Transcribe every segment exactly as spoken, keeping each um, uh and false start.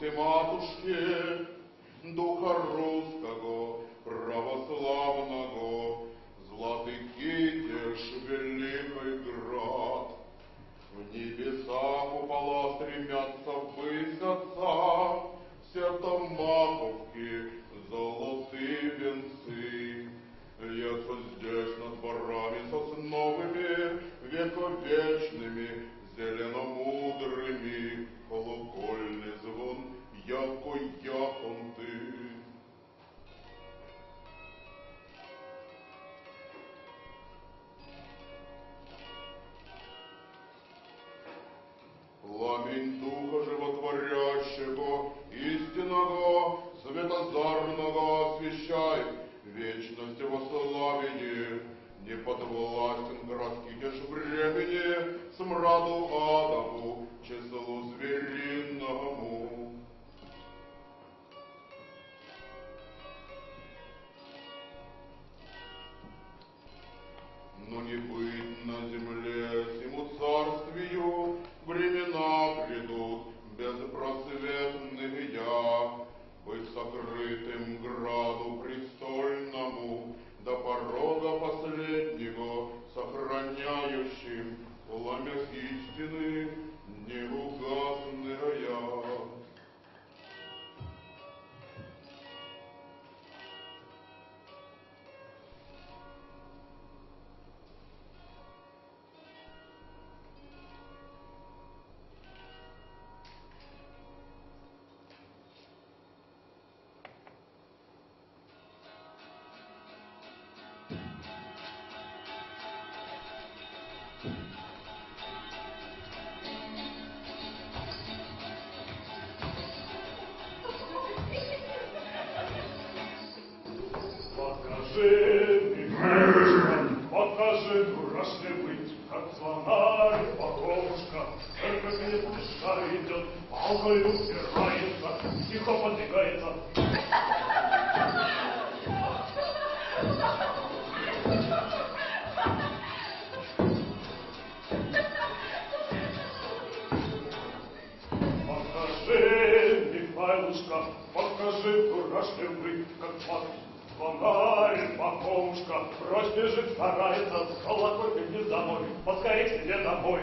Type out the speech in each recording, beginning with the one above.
Божьей Матушке, Духа Русского, православного, златый Китеж, великий град. В небесах купола стремятся ввысь Отца, все там маковки, золотые венцы. Льется здесь над дворами сосновыми, вековечными, зеленомудрыми, колокольный звон, яко якон ты. Пламень Духа Животворящего, истинного, светозарного освещай, вечность во славении, не подвластен городский теж времени, смраду адову, числу звериному. Но не быть на земле всему царствию, времена придут безпросветные, быть сокрытым граду престольному, до порога последнего сохраняющим пламя истины неугасная. Покажи, покажи, дурашный быть, как звонарь, покровушка, только пешка идет, палкой упирается, тихо подвигается. Покажи, Михайлушка, покажи, дурашный быть, как звонарь. Звонарь, покровушка, прочь бежит, старается, золотой бегни домой, поскорей к себе домой.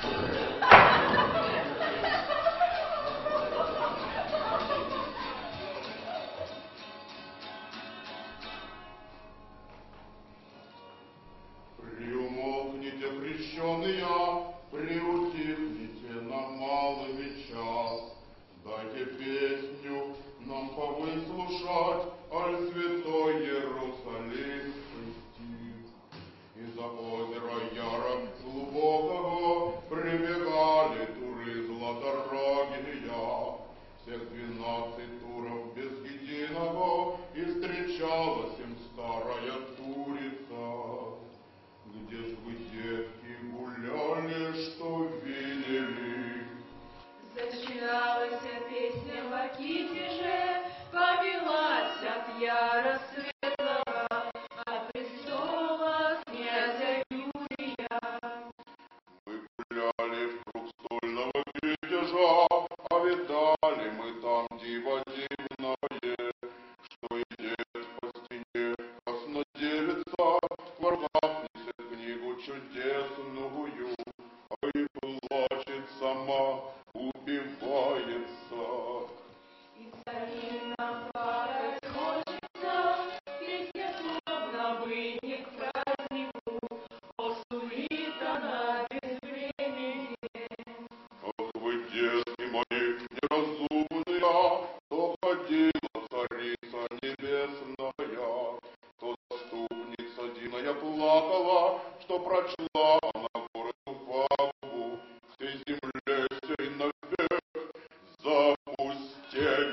Приумолкните, крещеные, приутихните на малый час. Дайте песню нам повыслушать, аль святой Иерусалимский стих. Из-за озера Яра глубокого прибегали туры златорогие. Всех двенадцать туров без единого, и встречалась им старая турица. Где ж вы, детки, гуляли, что видели? Зачиналась песня в Китеже, повелась от яра светлого, от престола князя Юрия. Мы гуляли в круг стольного Китежа, а видали мы там диво дивное, что идет по стене краснодевица, в руках несет книгу чудесную, а и плачет сама, убивается. И царина плакать хочется, песня словно бы не к празднику, о, суета на безвременье. Ах вы, детки мои, неразумные, то ходила царица небесная, то заступница Диная плакала, что прочла она городу пагубу, всей земле сей навек запустение.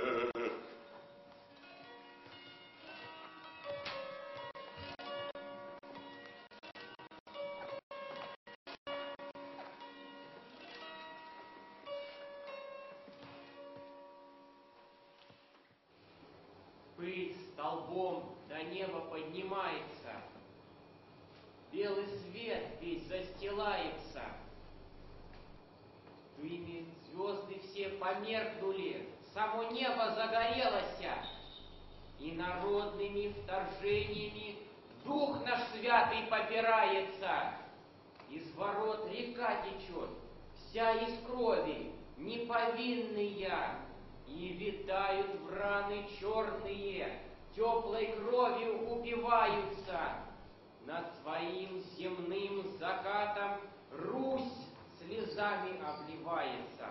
Пыль столбом до неба поднимается, белый свет весь застилается, дымит, звезды все померкнули, само небо загорелося, и народными вторжениями дух наш святый попирается. Из ворот река течет, вся из крови, неповинная, и витают враны черные, теплой кровью упиваются. Над своим земным закатом Русь слезами обливается.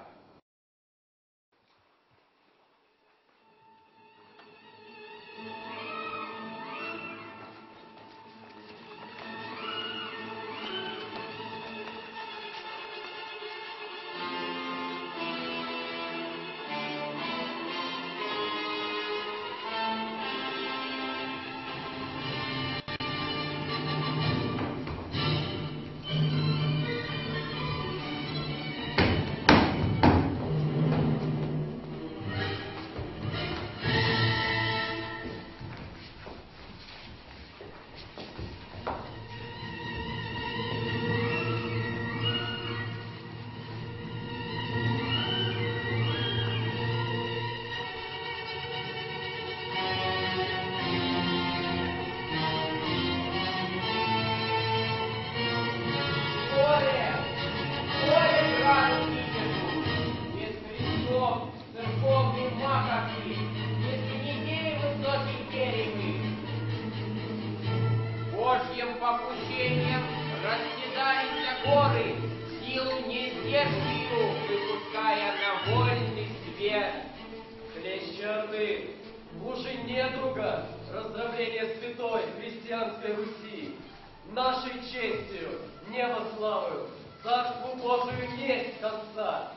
Попущением расседались горы, силу нездешнюю выпуская на вольный свет. Клещаты, мужи недруга, раздробление святой христианской Руси, нашей честью, небо славою, царству Божию несть конца.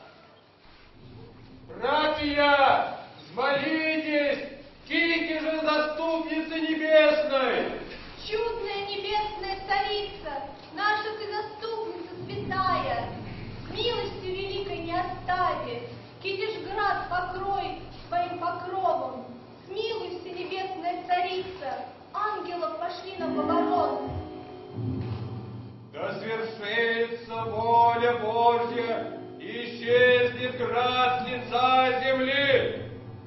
Братья, взмолитесь, кики же заступницы небесной! Чудная небесная царица, наша ты заступница святая, с милостью великой не остави, Китежград покрой своим покровом. Смилуйся, небесная царица, ангелов пошли на поворот. Да свершится воля Божья, исчезнет град с лица земли.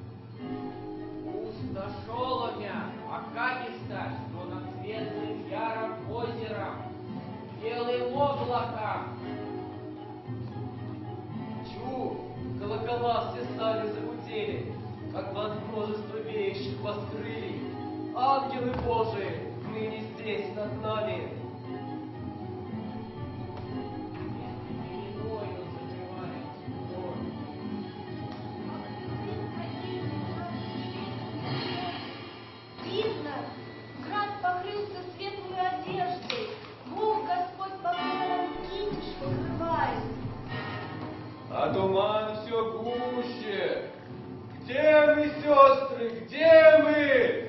Пустошоломя, окатиста, что над светлым яром озером, белым облаком. Чу, колокола все стали загудели, как от множества веющих воскрылий. Ангелы Божии, ныне здесь над нами. Видно, град покрылся светлой одеждой, Бог Господь покровом китиш покрывает. А туман все гуще. Где мы, сестры, где мы?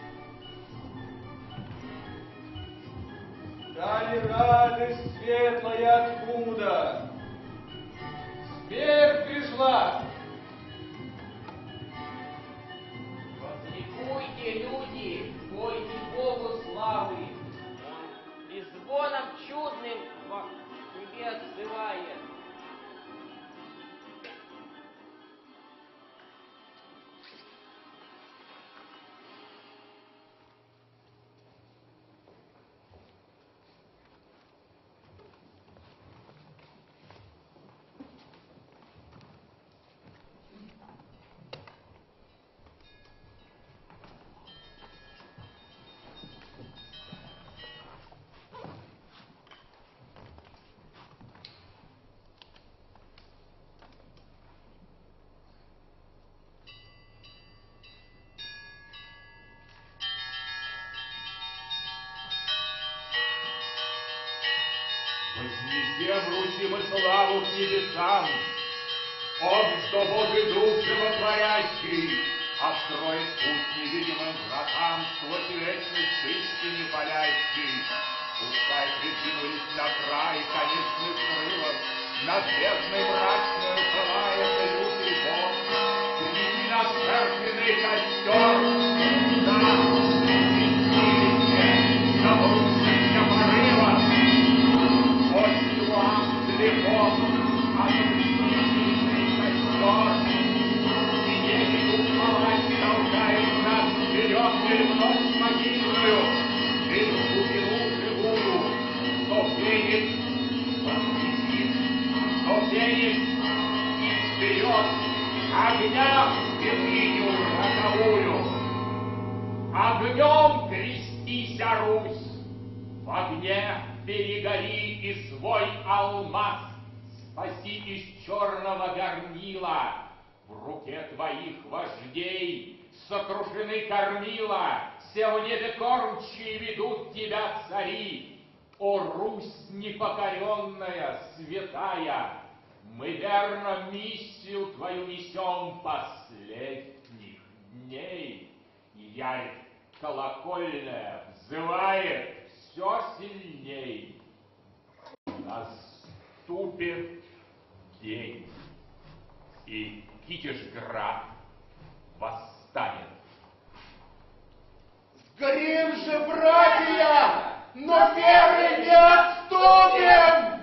Дали радость светлая откуда? Смерть пришла. Возликуйте, люди, пойте Богу славы. Он и звоном чудным во тебе отзывает. Вознесем Руси мы славу к небесам, Он, что Божий Дух животворящий, откроет путь невидимым вратам сквозь вечность истине палящий. Пускай прикинулись на край конечных крылов, над бездной мрачную пылает лютый Бог. Принеси на жертвенный костер, нас святилище, забрусимся порывом. Осью вам далеко, а на святилищный костер ты вновь могильную, ты глубину живую, то феникс воскресит, то феникс и вперед огня в святыню роковую. Огнем крестися, Русь, в огне перегори и свой алмаз спаси из черного горнила. В руке твоих вождей сокрушены кормила, все в небе кормчие ведут тебя цари. О, Русь непокоренная, святая, мы верно миссию твою несем последних дней. Ярь колокольная взывает все сильней. Наступит день, и Китежград восстанет. Сгорим же, братья, но веры не отступим!